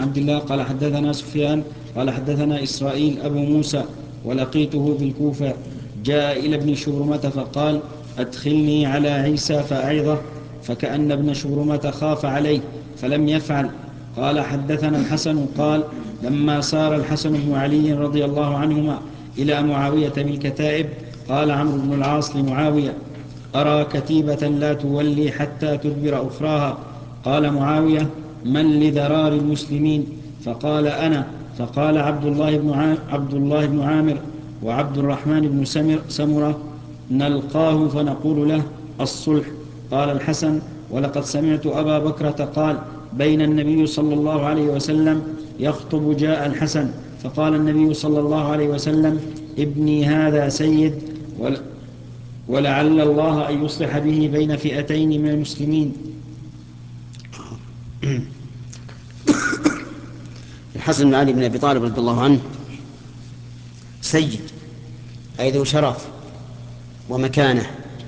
عبد الله قال حدثنا سفيان قال حدثنا إسرائيل أبو موسى ولقيته بالكوفة جاء إلى ابن شبرمة فقال أدخلني على عيسى فأعظه فكأن ابن شبرمة خاف عليه فلم يفعل. قال حدثنا الحسن قال لما سار الحسن بن علي رضي الله عنهما إلى معاوية بالكتائب قال عمرو بن العاص لمعاوية أرى كتيبة لا تولي حتى تدبر أخراها. قال معاوية من لذرار المسلمين؟ فقال أنا. فقال عبد الله بن عامر وعبد الرحمن بن سمرة نلقاه فنقول له الصلح. قال الحسن ولقد سمعت أبا بكرة قال بين النبي صلى الله عليه وسلم يخطب جاء الحسن فقال النبي صلى الله عليه وسلم ابني هذا سيد ولعل الله أن يصلح به بين فئتين من المسلمين. الحسن بن علي بن أبي طالب رضي الله عنه سيد، أي ذو شرف ومكانة،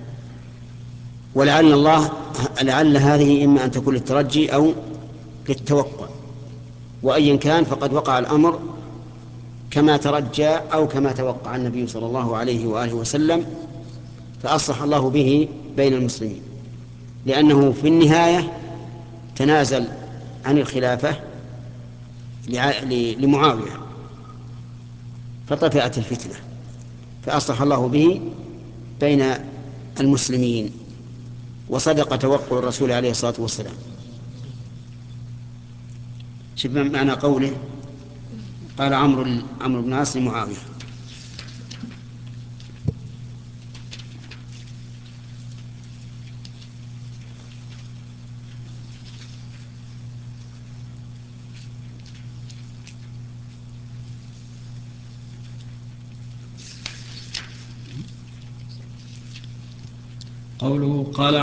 لعل هذه إما أن تكون للترجي أو للتوقع، وأيا كان فقد وقع الأمر كما ترجى أو كما توقع النبي صلى الله عليه وآله وسلم، فأصلح الله به بين المسلمين، لأنه في النهاية تنازل عن الخلافة لمعاوية فطفئت الفتنة، فأصلح الله به بين المسلمين، وصدق توقع الرسول عليه الصلاة والسلام. شوف معنى قوله قال عمرو بن العاص لمعاوية. قوله قال